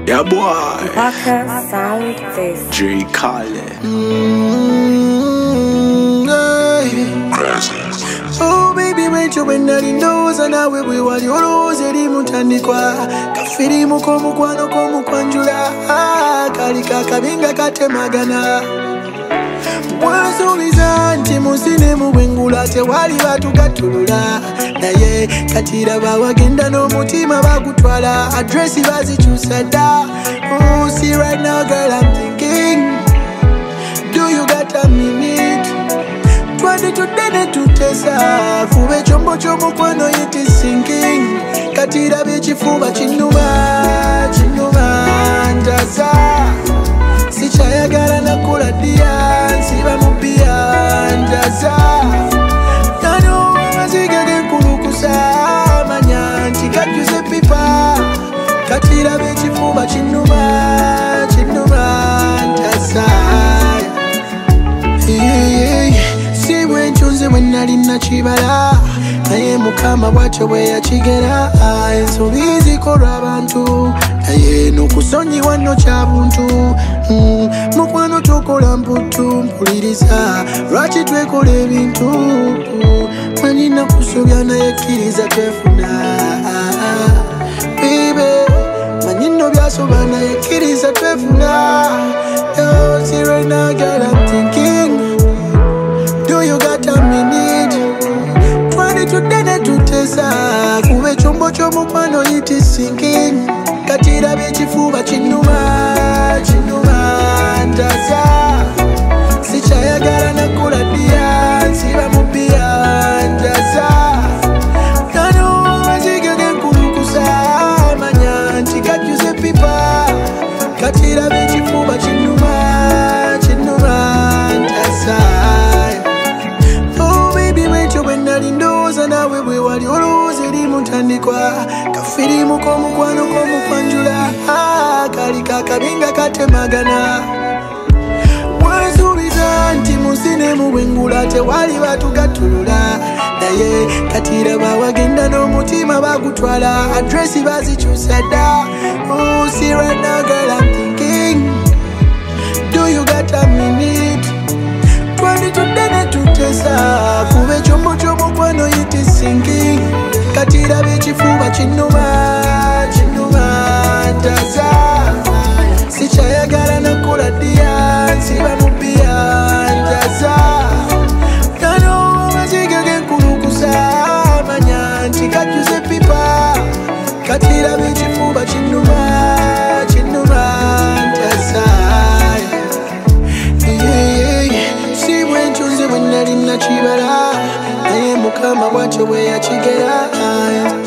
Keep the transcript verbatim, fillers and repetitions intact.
Yeah, boy. Parker Sound Face. J. Kale. Mm, hey. Oh baby wencho wenali ndoza nawe bwe wali olowooza eri mutandikwa kafirimu k'omukwano k'omukwanjula kali kakabinga katemagana bwansuubiza nti musine mu bwengula tewali batugattulula naye katiraba wagenda n'omutima bagutwala adresi bazikyusa dda. Oh, see right now girl I'm thinking, do you got a minute? Twende tudene tutesa fube chombo ky'omukwano it is sinking katiraba ekifuba kinuma kinuma njaza sikyayagala nakula ddiya nsiba mu bbiya njaza nano amaziga genkulukusa manya nti gajjuze pipa katiraba ekifuba kinuma kinuma njaza. Si bwenkyuze bwe nali nakibala naye mukama bwatyo bwe yakigera ensobi zikolwa abantu naye n'okusonyiwa nno kya buntu. Mm, mukwano tokola mputu mpuliriza lwaki twekola ebintu manyi nakusobya naye kkiriza twefuna bibe manyi nno byasoba naye kkiriza twefuna. Yo, see right now girl I'm thinking, do you got a minute? Twende tudene tutesa kuba ekyombo ky'omukwano it is sinking katiraba ekifuba kinuma kinuma njaza sikyayagala nakula ddiya nsiba mu bbiya njaza nano amaziga genkulukusa manya nti gajjuze pipa katiraba ekifuba kinuma kinuma njaza. Oh baby wetyo bwe nali ndowooza nawe bwe wali olowooza eri mutandikwa kafirimu k'omukwano k'omukwanjula kali kakabinga katemagana bwansuubiza nti musine mu bwengula tewali batugattulula naye katiraba wagenda n'omutima bagutwala adresi bazikyusa dda. Oh, see right now girl I'm thinking, do you got a minute? Twende tudene tutesa kuba ekyombo ky'omukwano it is sinking katiraba ekifuba kinuma kinuma njaza sikyayagala nakula ddiya nsiba mu bbiya njaza nano amaziga genkulukusa manya nti gajjuze pipa katiraba ekifuba kinuma kinuma njaza. Si bwenkyuze bwe nali nakibala naye mukama bwatyo bwe yakigera